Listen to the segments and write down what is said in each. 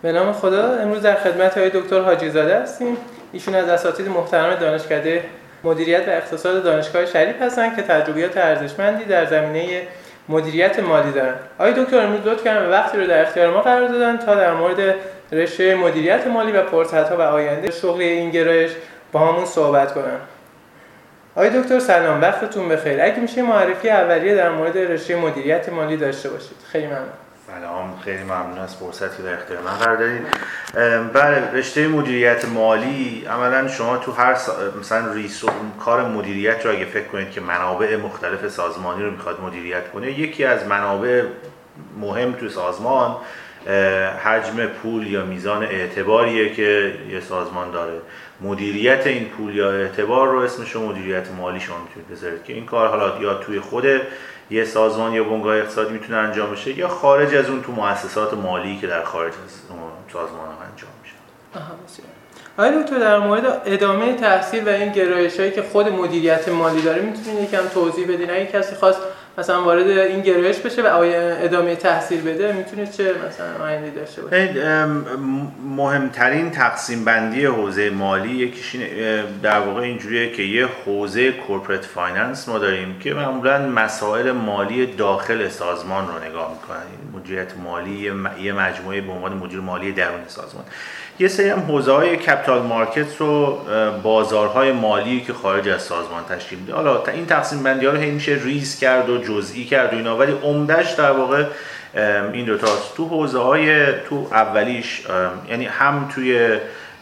به نام خدا. امروز در خدمت آقای دکتر حاجی زاده هستیم. ایشون از اساتید محترم دانشکده مدیریت و اقتصاد دانشگاه شریف هستند که تجربیات ارزشمندی در زمینه مدیریت مالی دارن. آقای دکتر امروز لطف کردن وقتی رو در اختیار ما قرار دادن تا در مورد رشته مدیریت مالی و فرصت‌ها و آینده شغلی این گرایش با همون صحبت کنن. آقای دکتر سلام، وقتتون بخیر. اگه میشه معرفی اولیه در مورد رشته مدیریت مالی داشته باشید. خیلی ممنون. سلام، خیلی ممنون از فرصتی در اختیار من قرار دادید. بله، رشته مدیریت مالی عملاً شما تو هر مثلا کار مدیریت رو اگه فکر کنید که منابع مختلف سازمانی رو میخواد مدیریت کنه، یکی از منابع مهم تو سازمان حجم پول یا میزان اعتباریه که یه سازمان داره. مدیریت این پول یا اعتبار رو اسمش مدیریت مالی شما میتونید بذارید که این کار حالا یا توی خود یه سازمان یا بنگاه اقتصادی میتونه انجام بشه یا خارج از اون تو مؤسسات مالی که در خارج از سازمان ها انجام میشه. بسیار. آقای دکتر در مورد ادامه تحصیل و این گرایش‌هایی که خود مدیریت مالی داره میتونید یکم توضیح بدین؟ اگه کسی خواست مثلا وارد این گرایش بشه و ادامه تحصیل بده میتونه چه مثلا آینده‌ای داشته باشه؟ مهمترین تقسیم بندی حوزه مالی یکیش در واقع اینجوریه که یه حوزه کورپرات فایننس ما داریم که معمولاً مسائل مالی داخل سازمان رو نگاه می‌کنن. مدیریت مالی یه مجموعه به عنوان مدیر مالی درون سازمان. یه سری هم حوزه‌های کپیتال مارکت و بازارهای مالی که خارج از سازمان تشکیل میده. حالا این تقسیم بندی‌ها رو هی میشه ریز کرد و جزئی کرد و اینا، ولی عمده‌اش در واقع این دو تاست. تو حوزه‌های تو اولیش یعنی هم توی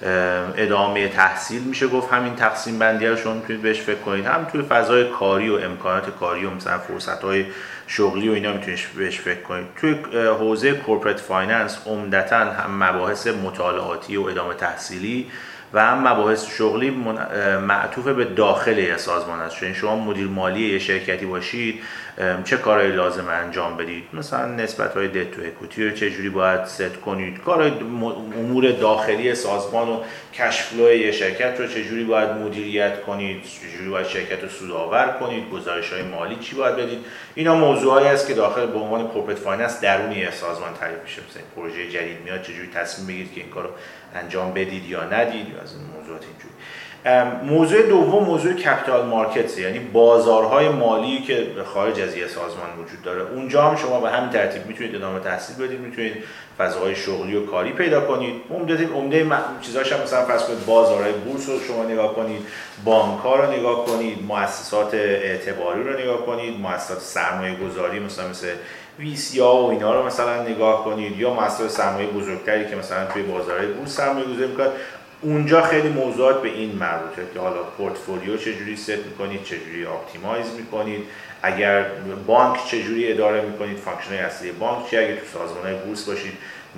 ادامه تحصیل میشه گفت همین تقسیم بندی رو شما میتونید بهش فکر کنید، هم توی فضای کاری و امکانات کاری و مثلا فرصت‌های شغلی و اینا میتونید بهش فکر کنید. توی حوزه کورپرات فایننس عمدتاً هم مباحث مطالعاتی و ادامه تحصیلی و هم مباحث شغلی معطوف به داخل سازمان است. یعنی شما مدیر مالی یه شرکتی باشید، چه کارهایی لازمه انجام بدید، مثلا نسبت‌های دت تو اکویتی رو چه جوری باید ست کنید، کارهای امور داخلی سازمان و کش فلو یه شرکت رو چه جوری باید مدیریت کنید، چه جوری باید شرکت رو سودآور کنید، گزارش‌های مالی چی باید بدید. اینا موضوعایی است که داخل به عنوان کورپرات فایننس درونی سازمان تعریف میشه. مثلا پروژه جدید میاد چه جوری تصمیم بگیرید که این کارو انجام بدید یا ندید، یا از این موضوعات اینجوری. موضوع دوم موضوع کپیتال مارکتس، یعنی بازارهای مالی که خارج از یه سازمان وجود داره. اونجا هم شما به همین ترتیب میتونید ادامه تحصیل بدید، میتونید فضاهای شغلی و کاری پیدا کنید. عمده چیزاش هم مثلا فرض کنید بازارهای بورس رو شما نگاه کنید، بانک‌ها رو نگاه کنید، مؤسسات اعتباری رو نگاه کنید، مؤسسات سرمایه‌گذاری مثل ویسیا و اینا رو مثلا نگاه کنید، یا مؤسسات سرمایه بزرگتری که مثلا توی بازارهای بورس سرمایه‌گذاری می‌کنن. اونجا خیلی موضوعات به این مربوطه که حالا پورتفولیو چجوری ست میکنید، چجوری آپتیمایز میکنید، اگر بانک چجوری اداره میکنید، فانکشن‌های اصلی بانک چیه، اگه تو سازمان‌های بورس باشید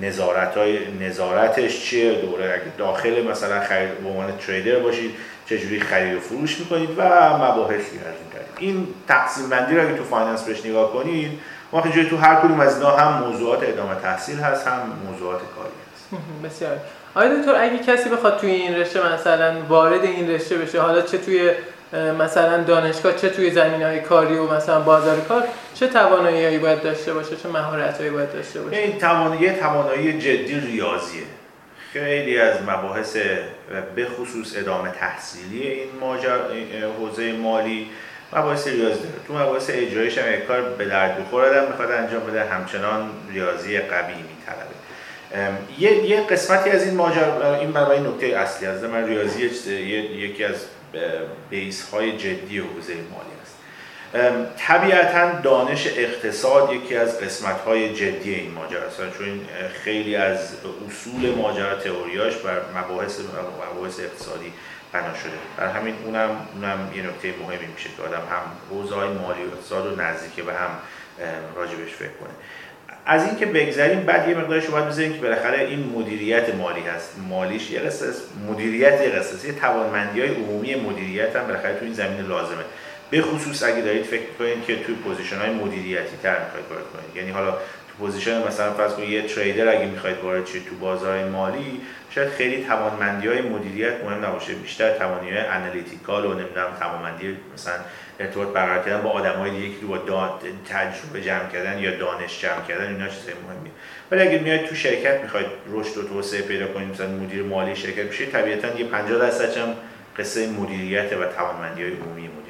نظارتش چیه، دوره اگه داخل مثلا خرید به عنوان تریدر باشید چجوری خرید و فروش میکنید و مباحثی از این تقسیم بندی رو اگه تو فایننس بهش نگاه کنید، ما خیلی تو هر کدوم از اینا هم موضوعات ادامه تحصیل هست، هم موضوعات کاری هست. بسیار. آقای دکتر اگه کسی بخواد توی این رشته مثلا وارد این رشته بشه، حالا چه توی مثلا دانشگاه چه توی زمینه‌های کاری و مثلا بازار کار، چه توانایی‌هایی باید داشته باشه، چه مهارت‌هایی باید داشته باشه؟ این توانایی جدی ریاضیه. خیلی از مباحث به خصوص ادامه تحصیلی این حوزه مالی مباحث ریاضی داره. تو مباحث اجرایش هم یک کار به درد بخور آدم میخواد انجام بده، همچنان ریاضی قوی میطلبه. یه قسمتی از این ماجرا، این برای نکته اصلی است، من ریاضی یکی از بیس های جدی حوزه مالی است. طبیعتاً دانش اقتصاد یکی از قسمت های جدی این ماجرا است، چون خیلی از اصول ماجرا تئوریاش بر مباحث اقتصادی بنا شده. برای همین اونم یه نکته مهمی میشه که آدم هم حوزه‌های مالی و اقتصاد رو نزدیک به هم راجبش فکر کنه. از این که بگذریم، بعد یه مقدارش رو باید بذاریم که بالاخره این مدیریت مالی هست، مالیش یه قصه است، مدیریت یه قصه است، یه توانمندی‌های عمومی مدیریت هم بالاخره تو این زمینه لازمه، به خصوص اگه دارید فکر کنید که توی پوزیشن‌های مدیریتی تر می‌خواید وارد کنید. یعنی حالا تو پوزیشن مثلا فرض کنید یه تریدر اگه میخواید وارد شید تو بازار مالی، شاید خیلی توانمندی‌های مدیریت مهم نباشه، بیشتر توانایی‌های آنالیتیکال و نمیدونم توانمندی مثلا ارتباط برقرار کردن با آدمای دیگه که با تجربه جمع کردن یا دانش جمع کردن، اینا چیزای مهمیه. ولی اگه میاید تو شرکت میخواید رشد و توسعه پیدا کنید، مثلا مدیر مالی شرکت بشید، طبیعتاً یه 50% هم قصه مدیریت و توانمندی‌های عمومی مدیریت.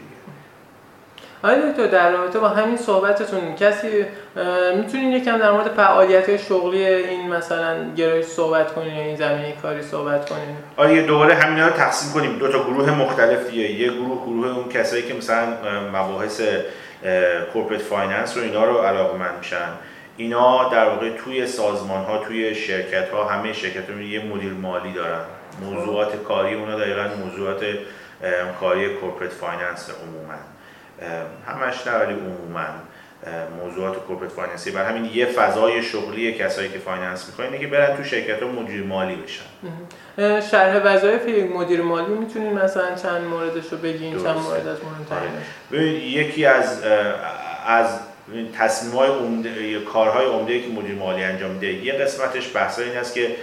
آیا دکتر در رابطه با همین صحبتتون کسی میتونین یکم در مورد فعالیت‌های شغلی این مثلا گرایش صحبت کنین یا این زمینه کاری صحبت کنین؟ آره دوباره همینا رو تقسیم کنیم دو تا گروه مختلف دیگه. یه گروه اون کسایی که مثلا مباحث کورپرات فایننس رو اینا رو علاقه‌مند میشن، اینا در واقع توی سازمان‌ها، توی شرکت‌ها، همه شرکت‌ها یه مدیر مالی دارن. موضوعات کاری اونا دقیقاً موضوعات کاری کورپرات فایننس عموما، همش نه ولی عموما موضوعات کورپرات فایننسی. برای همین یه فضای شغلی کسایی که فایننس می‌خوان اینه که برن تو شرکت‌ها مدیر مالی بشن. شرح وظایف یک مدیر مالی میتونین مثلا چند موردش رو بگین؟ چند مورد از مهم‌ترینش؟ ببینید یکی از تصمیم‌های عمده یا کارهای عمده‌ای که مدیر مالی انجام میده، یه قسمتش بحث این است که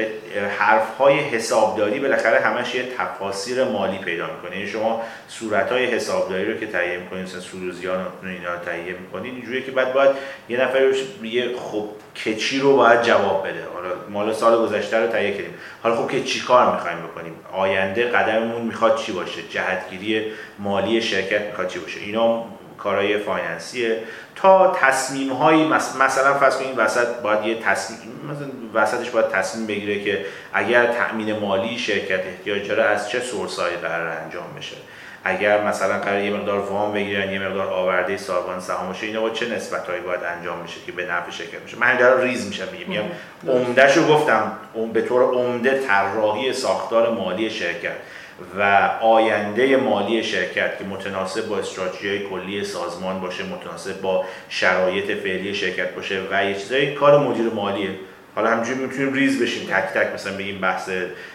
حرف‌های حسابداری بالاخره همش یه تفاسیر مالی پیدا می‌کنه. یعنی شما صورت‌های حسابداری رو که تهیه می‌کنید، مثلا سود و زیان اینا رو تهیه می‌کنید، اینجوریه که باید یه نفر یه خب کچی رو باید جواب بده. حالا مال سال گذشته رو تهیه کردیم، حالا خب که چی کار می‌خوایم بکنیم؟ آینده قدممون می‌خواد چی باشه؟ جهتگیری مالی شرکت می‌خواد چی باشه؟ اینا کارهای فایننسیه. تا تصمیم‌هایی مثلا فرض کنید وسط باید یه تصمیم، مثلا وسطش باید تصمیم بگیره که اگر تأمین مالی شرکت احتیاج داره از چه سورس‌هایی قرار انجام بشه، اگر مثلا قرار یه مقدار وام بگیرن، یه مقدار آورده سازمان سهام باشه، اینا با چه نسبت‌هایی باید انجام بشه که به نفع شرکت بشه. من در ریز میشم میگم عمده‌شو گفتم، به طور عمده طراحی ساختار مالی شرکت و آینده مالی شرکت که متناسب با استراتژی کلی سازمان باشه، متناسب با شرایط فعلی شرکت باشه و یه چیزای کار مدیر مالیه. حالا همینجوری میتونیم ریز بشیم تک تک، مثلا بگیم بحث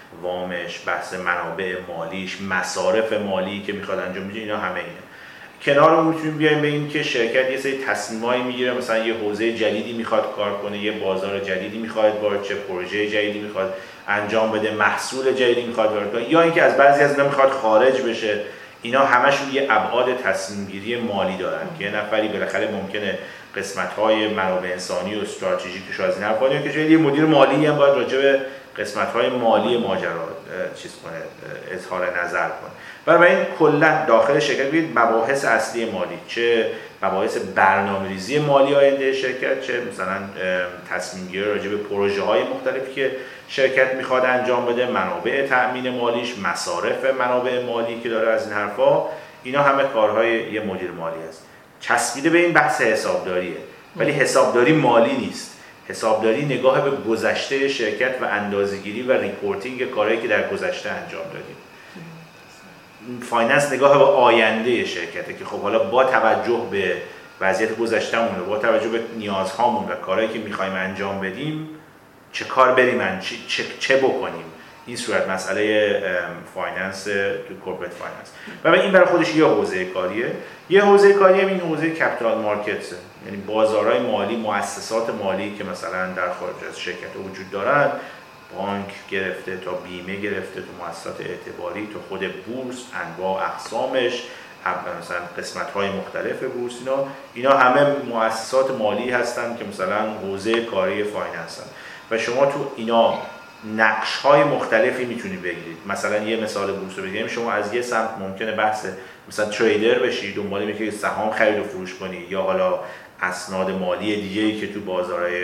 وامش، بحث منابع مالیش، مصارف مالی که میخواد انجام بده، اینا همه اینه. کنار اون میتونیم بیایم به این که شرکت یه سری تصمیمایی میگیره، مثلا یه حوزه جدیدی میخواد کار کنه، یه بازار جدیدی میخواد وارد شه، پروژه جدیدی میخواد انجام بده، محصول جدیدی میخواد وارد کنه، یا اینکه از بعضی از اینا میخواد خارج بشه. اینا همشون یه ابعاد تصمیم گیری مالی دارن که یه نفری بالاخره ممکنه قسمت‌های منابع انسانی و استراتژیکش از این حرفا که جای یه مدیر مالی هم باید راجع به قسمت‌های مالی ماجرا چیز کنه، اظهار نظر کنه. بنابراین کلا داخل شرکت ببینید مباحث اصلی مالی، چه مباحث برنامه‌ریزی مالی آینده شرکت، چه مثلا تصمیم گیری راجع به پروژه‌های مختلفی که شرکت میخواد انجام بده، منابع تأمین مالیش، مصارف منابع مالی که داره از این حرفا، اینا همه کارهای یه مدیر مالی است. چسبیده به این بحث حسابداریه، ولی حسابداری مالی نیست. حسابداری نگاه به گذشته شرکت و اندازه‌گیری و ریپورتینگ کارهایی که در گذشته انجام دادیم. فایننس نگاه به آینده شرکته که خب حالا با توجه به وضعیت گذشته‌مون و با توجه به نیازهامون و کارهایی که می‌خوایم انجام بدیم چه کار بریم چه بکنیم. این صورت مسئله فایننس تو کورپرات فایننس. و این برای خودش یه حوزه کاریه. یه حوزه کاری هم این حوزه کپیتال مارکتس، یعنی بازارهای مالی، مؤسسات مالی که مثلا در خارج از شرکت وجود دارن، بانک گرفته تا بیمه گرفته تو مؤسسات اعتباری تو خود بورس، انواع اقسامش، مثلا قسمت‌های مختلف بورس، اینا همه مؤسسات مالی هستن که مثلا حوزه کاری فایننس هستن و شما تو اینا نقش‌های مختلفی میتونید بگیرید. مثلا یه مثال بورس رو بگیم، شما از یه سمت ممکنه بحث مثلا تریدر بشی، دنبال اینکه که سهام خرید و فروش کنی، یا حالا اسناد مالی دیگه‌ای که تو بازارهای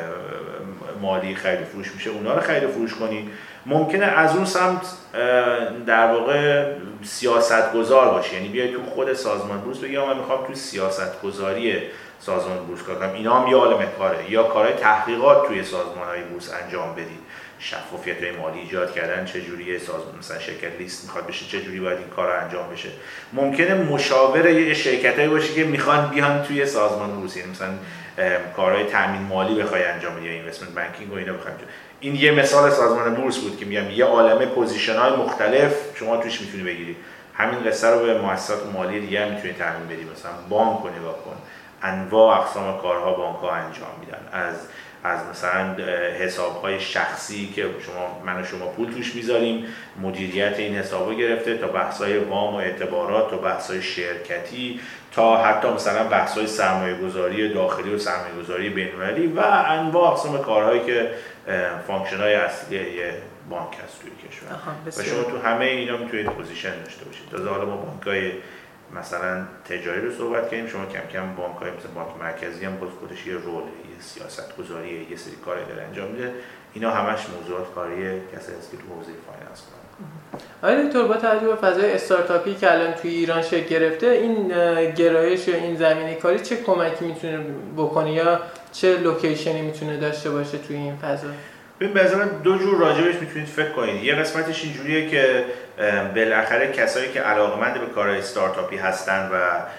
مالی خرید و فروش میشه اونا رو خرید و فروش کنی. ممکنه از اون سمت در واقع سیاستگزار باشی، یعنی بیای تو خود سازمان بورس بگی من میخوام تو سیاستگذاری سازمان بورس کار کنم، اینا هم یه عالمه کاره، یا کارهای تحقیقات توی سازمان‌های بورس انجام بدی، شفافیت‌های مالی ایجاد کردن، چه جوری سازمان مثلا شرکت لیست میخواد بشه، چه جوری باید این کارا انجام بشه. ممکنه مشاور یه شرکتایی باشه که میخوان بیان توی سازمان بورس، یعنی مثلا کارهای تامین مالی بخوای انجام بدی یا اینوستمنت بانکینگ و اینا بخوای. این یه مثال سازمان بورس بود که میگم یه عالمه پوزیشن‌های مختلف شما توش میتونی بگیری. همین قصه رو به مؤسسات مالی دیگه هم میتونی تعمین بدی، مثلا بانک رو نگاه کن، انواع اقسام کارها بانک‌ها انجام میدن، از مثلا حساب‌های شخصی که من و شما پول توش میذاریم، مدیریت این حساب‌ها گرفته تا بحث‌های وام و اعتبارات، تا بحث‌های شرکتی، تا حتی مثلا بحث‌های سرمایه‌گذاری داخلی و سرمایه‌گذاری بین‌المللی و انواع اقسام کارهایی که فانکشن‌های اصلی یه بانک هست توی کشور. و شما تو همه اینا میتونید پوزیشن داشته باشید. تازه حالا ما بانک‌های مثلا تجاری رو صحبت کردیم، شما کم کم بانک‌های مثل بانک مرکزی هم باز خودش یه رول، یه سیاست‌گذاری، یه سری کاری داره انجام میده. اینا همش موضوعات کاری کسایی هست که تو حوزه فایننس کنن. آقای دکتر، با توجه به فضای استارتاپی که الان توی ایران شکل گرفته، این گرایش یا این زمینه کاری چه کمکی میتونه بکنه یا چه لوکیشنی میتونه داشته باشه توی این فضا؟ ببین به نظرم دو جور راجبش میتونید فکر کنید. یه قسمتش اینجوریه که بالاخره کسایی که علاقه‌مند به کارهای استارتاپی هستن و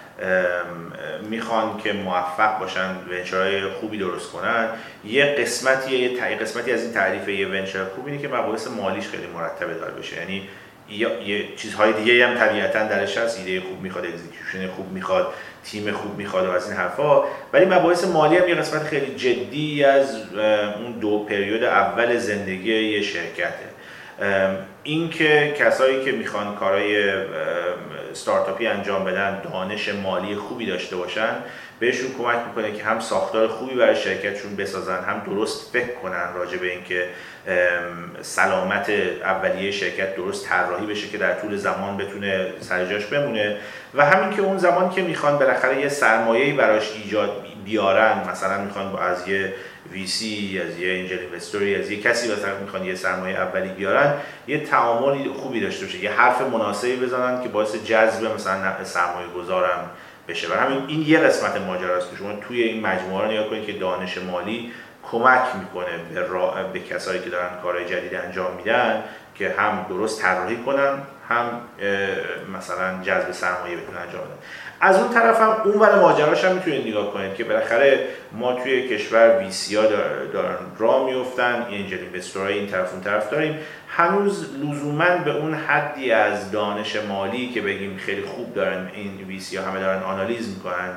میخوان که موفق باشن، ونچرهای خوبی درست کنن، یه قسمتی از این تعریف یه ونچر خوب اینه که مباحث مالیش خیلی مرتب دار بشه. یعنی یه چیزهای دیگه هم طبیعتاً درش هست، ایده خوب میخواد، اکزیکیوشن خوب میخواد، تیم خوب میخواد و از این حرفا، ولی مباحث مالی هم یه قسمت خیلی جدی از اون دو پریود اول زندگی یه شرکته. این که کسایی که میخوان کارهای استارتاپی انجام بدن دانش مالی خوبی داشته باشن، بهشون کمک میکنه که هم ساختار خوبی برای شرکتشون بسازن، هم درست فکر کنن راجع به اینکه سلامت اولیه شرکت درست طراحی بشه که در طول زمان بتونه سر جاش بمونه، و همین که اون زمان که میخوان بالاخره یه سرمایه‌ای براش ایجاد بیارن، مثلا میخوان از یه ویسی، از یه انجل اینوستوری، از یه کسی مثلا میخوان یه سرمایه اولی بیارن، یه تعامل خوبی داشته باشه، یه حرف مناسبی بزنن که باعث جذب مثلا سرمایه گذارم بشه. و همین این یه قسمت ماجرا است که شما توی این مجموعه رو نگاه کنید که دانش مالی کمک میکنه به کسایی که دارن کارهای جدید انجام میدن که هم درست طراحی کنن، هم مثلا جذب سرمایه بتونن انجام بدن. از اون طرف هم اون ور ماجراش هم میتونید نگاه کنید که بالاخره ما توی کشور ویسی‌ها دارن راه میافتن، انجل اینوستورای این طرف اون طرف داریم، هنوز لزوماً به اون حدی از دانش مالی که بگیم خیلی خوب دارن این ویسی‌ها همه دارن آنالیز میکنن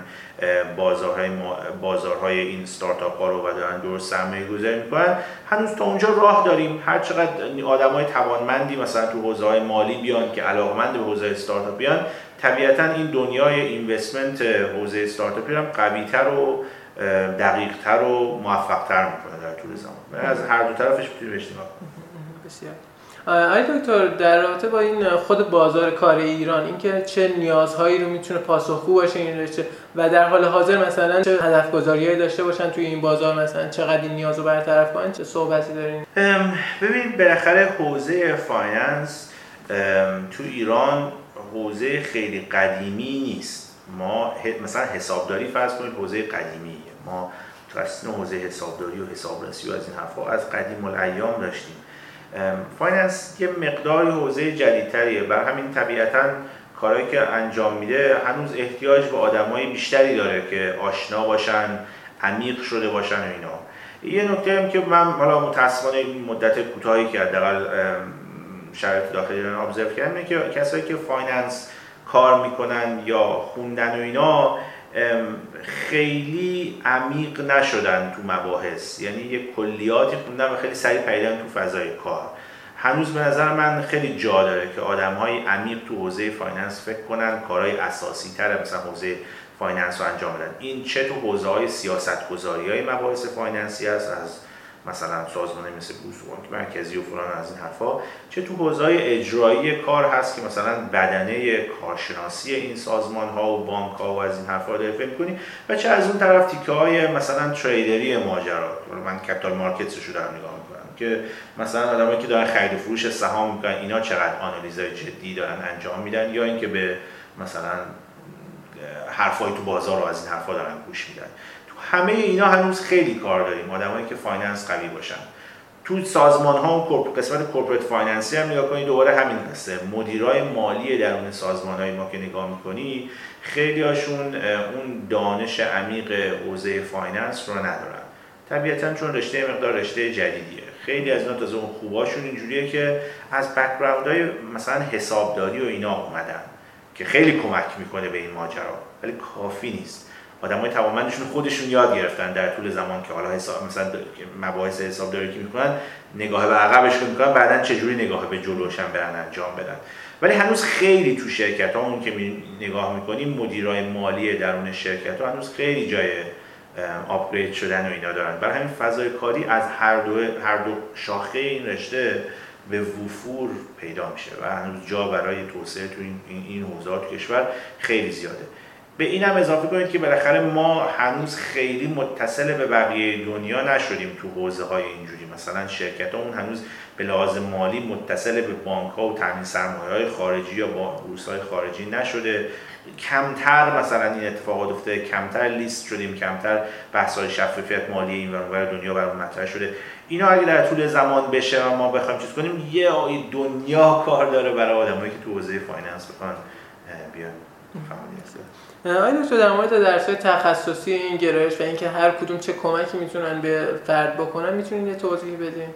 بازارهای این استارتاپ ها رو و دارن درست سرمایه گذاری میکنن، هنوز تا اونجا راه داریم. هر چقدر آدمای توانمندی مثلا تو حوزه‌های مالی بیان که علاقمند به حوزه استارتاپ بیان، طبیعتاً این دنیای اینوستمنت حوزه استارتاپی هم قوی‌تر و دقیق‌تر و موفق‌تر میکنه در طول زمان. از هر دو طرفش میتونیم اشتغال کنیم. بسیار. آقای دکتر، در رابطه با این خود بازار کار ایران، اینکه چه نیازهایی رو میتونه پاسخگو باشه این رشته و در حال حاضر مثلا چه هدف‌گذاری‌هایی داشته باشن توی این بازار، مثلا چقدر این نیاز رو برطرف کنن، چه صحبتی دارین؟ ببین بالاخره حوزه فایننس تو ایران حوزه خیلی قدیمی نیست. ما مثلا حسابداری فرض کنید حوزه قدیمیه، ما تو حوزه حسابداری و حسابرسی و از این حرفا از قدیم الایام داشتیم. فایننس یه مقداری حوزه جدیدتریه، بر همین طبیعتاً کارهایی که انجام میده هنوز احتیاج به آدمای بیشتری داره که آشنا باشن، عمیق شده باشن و اینا. یه نکته هم که من حالا متأسفانه این مدت کوتاهی که حداقل شرایط داخلی ایران ابزرو کردم اینه که کسایی که فایننس کار میکنن یا خوندن و اینا خیلی عمیق نشدن تو مباحث، یعنی یه کلیاتی خوندن و خیلی سریع پریدن تو فضای کار. هنوز به نظر من خیلی جا داره که آدم‌های عمیق تو حوزه فایننس فکر کنن، کارهای اساسی‌تر مثلا حوزه فایننس رو انجام بدن. این چه تو حوزه‌های سیاست‌گذاری‌های مباحث فایننسی است، از مثلا سازمانی مثل بانک مرکزی و فلان از این حرفا، چه تو حوزه‌های اجرایی کار هست که مثلا بدنه کارشناسی این سازمان‌ها و بانک‌ها و از این حرفا داره فکر کنی، و چه از اون طرف تیکه‌های مثلا تریدری ماجرا. من کپیتال مارکتس رو دارم نگاه می‌کنم که مثلا آدمایی که دارن خرید و فروش سهام می‌کنن، اینا چقدر آنالیزهای جدی دارن انجام میدن، یا اینکه به مثلا حرفای تو بازار رو از این حرفا دارن گوش میدن. همه اینا هنوز خیلی کار داریم، آدمایی که فایننس قوی باشن. تو سازمان‌ها و قسمت کورپرات فایننسی هم نگاه کنید، دوباره همین قصه. مدیرای مالی درون سازمان‌های ما که نگاه می‌کنی، خیلی هاشون اون دانش عمیق حوزه فایننس رو ندارن. طبیعتاً چون رشته مقدار رشته جدیدیه. خیلی از اینا تازه اون خوباشون اینجوریه که از بک‌گراندهای مثلا حسابداری و اینا اومدن که خیلی کمک می‌کنه به این ماجرا، ولی کافی نیست. آدمای توانمندشون خودشون یاد گرفتن در طول زمان که حالا حساب مثلا مباحث حسابداری که میکنن نگاه به عقبشون میکنن، بعدن چجوری نگاه به جلوشن برن انجام بدن. ولی هنوز خیلی تو شرکت ها اون که نگاه میکنیم مدیرای مالی درون شرکت ها هنوز خیلی جای آپگرید شدن و اینا دارن. برای همین فضای کاری از هر دو شاخه این رشته به وفور پیدا میشه و هنوز جا برای توسعه تو این حوزه‌ها تو کشور خیلی زیاده. به این هم اضافه کنید که بالاخره ما هنوز خیلی متصل به بقیه دنیا نشدیم تو حوزه‌های اینجوری. مثلا شرکتامون هنوز به لحاظ مالی متصل به بانک‌ها و تامین سرمایه‌های خارجی یا بورس‌های خارجی نشده. کمتر مثلا این اتفاقات افتاده، کمتر لیست شدیم، کمتر بحث‌های شفافیت مالی این ور دنیا برامون مطرح شده. اینا اگه در طول زمان بشه و ما بخوایم چیز کنیم، یه دنیا کار داره برای آدمایی که تو حوزه فایننس بخوان بیان فعالیت. آیا دکتر در مورد درس‌های تخصصی این گرایش و اینکه هر کدوم چه کمکی میتونن به فرد بکنن میتونین یه توضیح بدین؟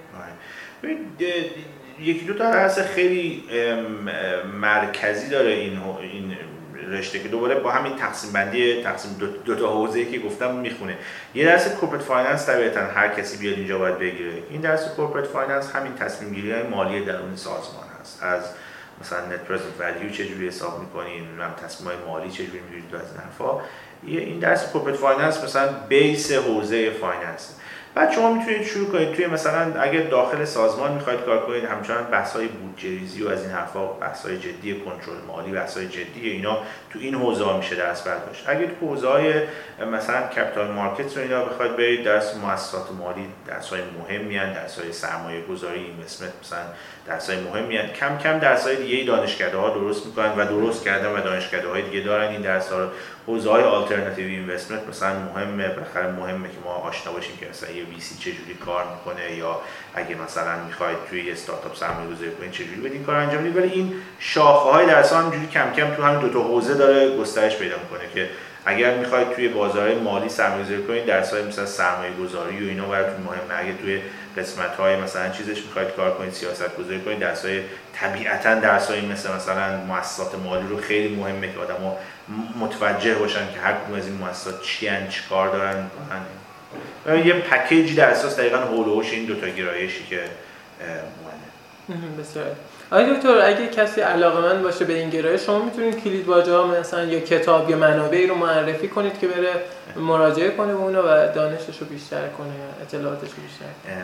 یکی دو تا درس خیلی مرکزی داره این رشته که دوباره با همین تقسیم دو تا حوزه‌ای که گفتم میخونه. یه درس کورپرات فایننس طبیعتاً هر کسی بیاد اینجا باید بگیره. این درس کورپرات فایننس همین تصمیم گیری‌های مالی درون سازمان هست. از مثلا نت پرزنت ولیو چجوری حساب می‌کنین، تصمیم‌های مالی چجوری می‌گیرید، از این حرفا. این درس کورپرات فایننس مثلا بیس حوزه فایننس. بعد شما میتونید شروع کنید توی مثلا اگر داخل سازمان میخواید کار کنید، همچنان بحث‌های بودجه ریزی و از این حرفا، بحث‌های جدی کنترل مالی، بحث‌های جدی اینا تو این حوزه‌ها میشه درس برداشت. اگر تو حوزه‌های مثلا کپیتال مارکت رو اینا بخواید برید، درس مؤسسات مالی درس‌های مهمی ان، درس‌های سرمایه‌گذاری، اینوستمنت مثلا درس‌های مهمی ان. کم کم درس‌های دیگه دانشکده‌ها درست می‌کنن و درست کردن و دانشکده‌های دیگه دارن این درس‌ها رو. حوزه‌های آلترناتیو اینوستمنت مثلا مهمه، بالاخره مهمه که ما آشنا باشیم که مثلا یه وی سی چجوری کار میکنه، یا اگه مثلا میخواید توی یه استارتاپ سرمایه‌گذاری کنید چجوری بدین کار انجام بدید. ولی این شاخه‌های درس‌ها همینجوری کم کم تو همین دو تا حوزه داره گسترش پیدا میکنه که اگر میخواید توی بازارهای مالی سرمایه‌گذاری کنید، درس‌های مثلا سرمایه‌گذاری و اینا براتون مهمه. اگه توی قسمت‌های مثلا چیزش میخواید کار کنید، سیاست‌گذاری کنید، درس‌های طبیعتاً درس‌های مثلا مؤسسات مالی رو خیلی مهمه که آدم‌ها متوجه باشن که هر کدوم از این مؤسسات چی ان، چی کار دارن می‌کنن. یه پکیجی در اساس دقیقاً حول و حوش این دو تا گرایشی که مهمه. بسیار. آقای دکتر اگه کسی علاقه‌مند باشه به این گرایش، شما میتونید کلیدواژه‌ها مثلا یا کتاب یا منابعی رو معرفی کنید که بره مراجعه کنه به اونها و دانشش رو بیشتر کنه یا اطلاعاتش رو بیشتر کنه؟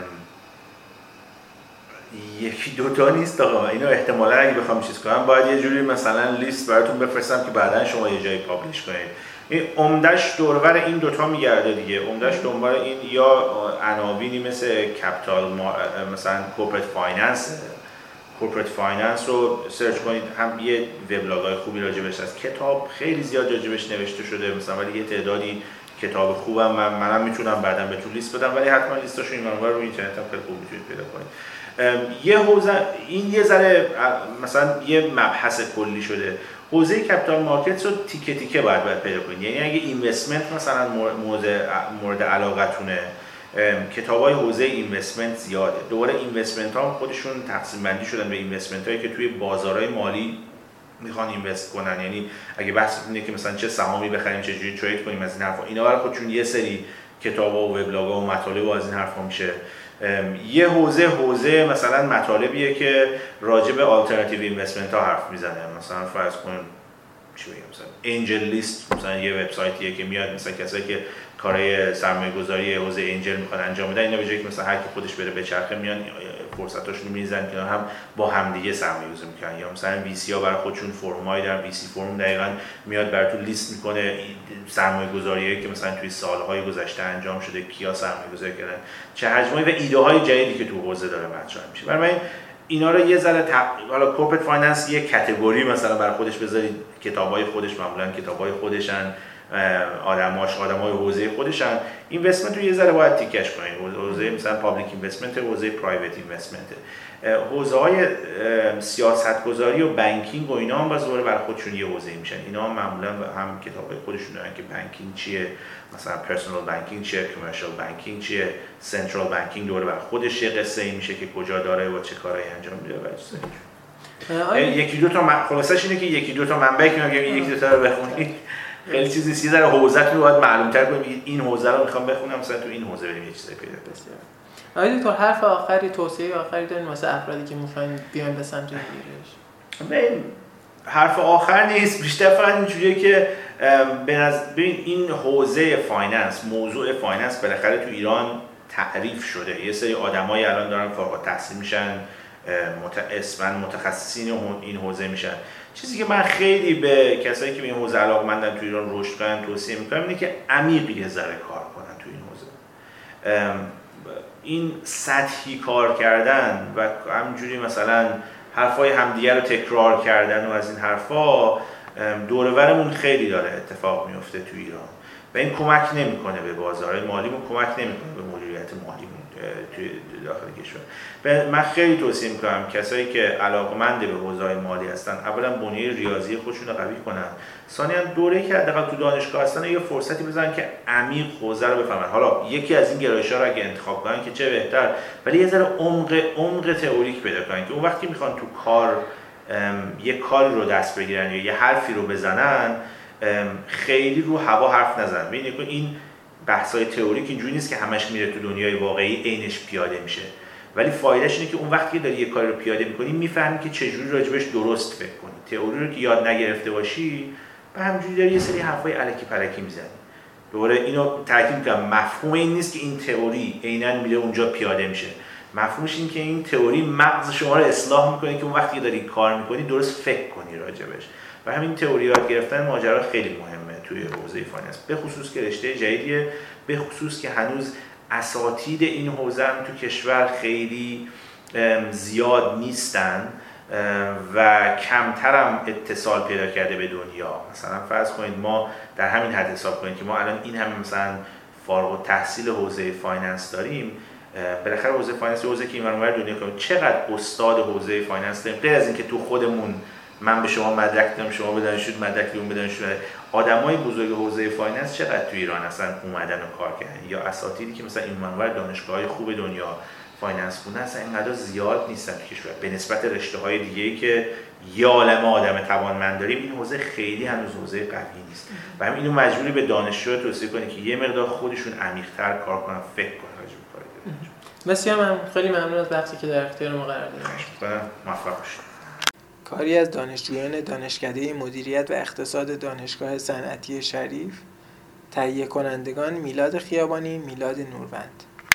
یکی دوتا نیست آقا. اینو احتمالاً اگه بخوام چیز کنم باید یه جوری مثلا لیست براتون بفرستم که بعداً شما یه جایی پابلش کنید. این عمدش دورور این دوتا میگرده دیگه. عمدش دنبال این یا عناوینی مثل کپیتال مثلا کورپرات فایننس رو سرچ کنید، هم یه وبلاگ‌های خوبی راجبش هست. کتاب خیلی زیاد راجبش نوشته شده مثلا، ولی یه تعدادی کتاب خوبم منم میتونم بعداً بهتون لیست بدم، ولی حتما لیستاشو این منور رو اینترنت هم خیلی خوب میتونید پیدا کنید. یه حوزه این یه ذره مثلا یه مبحث کلی شده. حوزه کپیتال مارکت رو تیکه تیکه باید پیدا کنید. یعنی اگه اینوستمنت مثلا مورد علاقتونه، کتابای حوزه اینوستمنت زیاده. دوباره اینوستمنت ها خودشون تقسیم بندی شدن به اینوستمنت هایی که توی بازارهای مالی میخوان اینوست کنن. یعنی اگه بحث اینه که مثلا چه سهامی بخریم، چه جوری ترید کنیم، از این حرفا، اینا برای خودشون یه سری کتابا و وبلاگ‌ها و مطالب از این حرفا میشه. یه حوزه مثلا مطالبیه که راجع به آلترناتیو اینوستمنت ها حرف میزنه. مثلا فرض کن چی بگم، مثلا انجل لیست مثلا یه وبسایتیه که میاد مثلا کسایی که کارهای سرمایه‌گذاری حوزه انجل میخوان انجام بدن، اینا به جایی که مثلا هر کی خودش بره بچرخه میان فرصتاشون میزنن که هم با همدیگه سرمایه‌گذاری میکنن. یا مثلا وی سی ها برای خودشون فرمای در وی سی فرم دقیقاً میاد براتون لیست میکنه سرمایه‌گذاریایی که مثلا توی سالهای گذشته انجام شده، کیا سرمایه‌گذاری کردن، چه حجمی و ایده های جدیدی که تو حوزه داره مطرح میشه. برای من اینا رو یه ذره حالا کورپرات فایننس یه کاتگوری مثلا برای خودش بذارید، کتابای خودش معمولا کتابای خودشن، آدمای حوزه خودشن. اینوستمنت رو یه ذره باید تیکش کنید. حوزه مثلا پابلیک اینوستمنت، حوزه پرایوت اینوستمنت، حوزه‌های سیاست‌گذاری و بانکینگ و اینا هم باز دوباره برای خودشون یه حوزه میشن. اینا هم معمولا هم کتابای خودشون دارن که بانکینگ چیه، مثلا پرسونال بانکینگ چیه، کامرشال بانکینگ چیه، سنترال بانکینگ دوباره برای خودش یه قصه‌ای میشه که کجا داره و چه کارهایی انجام میده و چه. یکی دو تا خلاصش اینه که یکی دو تا منبع که میگم یکی دو تا رو بخونید خیلی چیزی نیست. یه ذره حوزه‌تون رو باید معلوم‌تر کنید. این حوزه رو می‌خوام بخونم، مثلا تو این حوزه بریم یه چیزی پیدا کنیم. آقای دکتر حرف آخری، توصیه آخری دارین واسه افرادی که می‌خواین بیان به سمت گیرش؟ حرف آخر نیست، بیشتر فقط اینجوریه که ببین این حوزه فایننس، موضوع فایننس بالاخره تو ایران تعریف شده. یه سری آدمایی الان دارن فارغ التحصیل میشن، متخصصین این حوزه میشن. چیزی که من خیلی به کسایی که به این حوزه علاقه‌مندن تو ایران رشد کنن توصیه میکنم اینه که عمیق یه ذره کار کنن تو این حوزه. این سطحی کار کردن و همینجوری مثلا حرفای همدیگه رو تکرار کردن و از این حرفا دور و برمون خیلی داره اتفاق میفته تو ایران و این کمک نمیکنه به بازار مالیمون، کمک نمیکنه به مدیریت مالیمون توی داخل کشور. من خیلی توصیه میکنم کسایی که علاقمند به حوزه مالی هستن اولا بنیه ریاضی خودشون رو قوی کنن، ثانیاً دوره‌ای که حداقل تو دانشگاه هستن یه فرصتی بزنن که عمیق حوزه رو بفهمن. حالا یکی از این گرایش‌ها رو اگه انتخاب کنن که چه بهتر، ولی یه ذره عمق تئوریک پیدا کنن که اون وقتی میخوان تو کار یه کاری رو دست بگیرن یا یه حرفی رو بزنن خیلی رو هوا حرف نزنن. ببینید این بحث‌های تئوریک اینجوری نیست که همش میره تو دنیای واقعی عینش پیاده میشه، ولی فایدهش اینه که اون وقتی که داری یه کاری رو پیاده می‌کنی میفهمی که چجوری راجبش درست فکر کنی. تئوری رو که یاد نگرفته باشی و همینجوری داری یه سری حرفای الکی پلکی میزنی. دوباره اینو تاکید می‌کنم، مفهوم این نیست که این تئوری عیناً میره اونجا پیاده میشه. مفهومش این که این تئوری مغز شما رو اصلاح می‌کنه که اون وقتی داری کار می‌کنی درست فکر کنی راجبش. و همین تئوری یاد گرفتن ماجرا خیلی مهمه توی حوزه فایننس، به خصوص که رشته جدیدیه، به خصوص که هنوز اساتید این حوزه هم تو کشور خیلی زیاد نیستن و کمتر هم اتصال پیدا کرده به دنیا. مثلا فرض کنید ما در همین حد حساب کنید که ما الان این هم مثلا فارغ التحصیل حوزه فایننس داریم، بالاخره حوزه فایننس حوزه که اینور دنیا کنیم چقدر استاد حوزه فایننس داریم، غیر از اینکه تو خودمون من به شما مدرک دادم، شما به دانشجو مدرک دیدم، به دانشجو آدمای بزرگ حوزه فایننس چقدر تو ایران اصلا اومدن و کار کردن، یا اساتیدی که مثلا این منور دانشگاه‌های خوب دنیا فایننس خوندن اصلا اینقدر زیاد نیستن تو کشور به نسبت رشته‌های دیگه‌ای که یه عالمه آدم توانمند داریم. این حوزه خیلی هنوز حوزه قوی نیست و همین اینو مجبوری به دانشجو توصیه کنه که یه مقدار خودشون عمیق‌تر کار کنن، فکر کنن راجع به کاری. بسیار خیلی ممنون از وقتی که در اختیار ما قرار دادید. موفق باشید. کاری از دانشجویان دانشکده مدیریت و اقتصاد دانشگاه صنعتی شریف، تهیه کنندگان میلاد خیابانی، میلاد نوروند.